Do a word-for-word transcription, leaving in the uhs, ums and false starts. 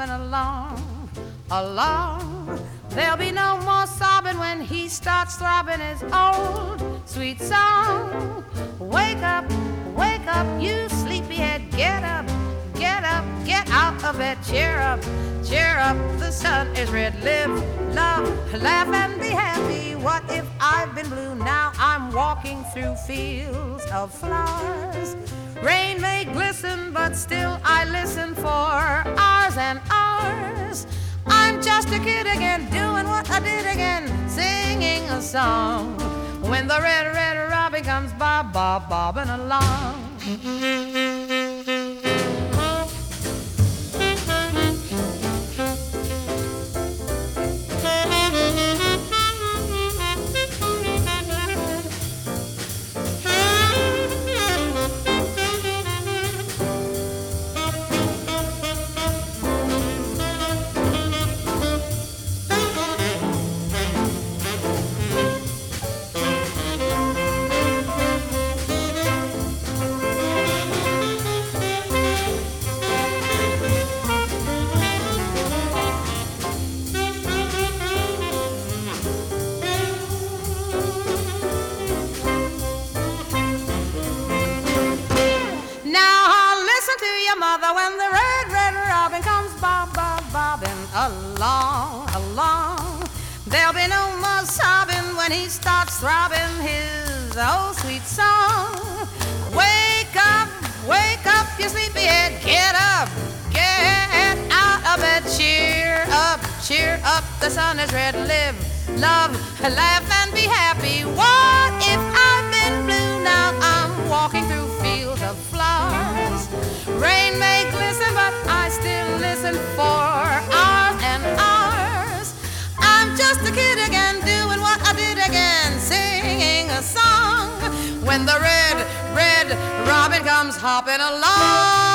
bobbing along, along. There'll be no more sobbing when he starts throbbing his old sweet song. Wake up, wake up, you sleepyhead, get up, get up, get out of bed, cheer up, cheer up, the sun is red. Live, love, laugh and be happy. What if I've been blue? Now I'm walking through fields of flowers. Rain may glisten, but still I listen for hours and hours. I'm just a kid again, doing what I did again, singing a song. When the red, red robin comes bob, bob, bobbing along. When the red, red robin comes bob, bob, bobbing along, along, there'll be no more sobbing when he starts throbbing his old sweet song. Wake up, wake up, you sleepyhead, get up, get out of bed, cheer up, cheer up, the sun is red. Live, love, laugh and be happy. What if I've been blue? Now I'm walking through fields of flowers. Rain may glisten, but I still listen for hours and hours. I'm just a kid again, doing what I did again, singing a song. When the red, red robin comes hopping along.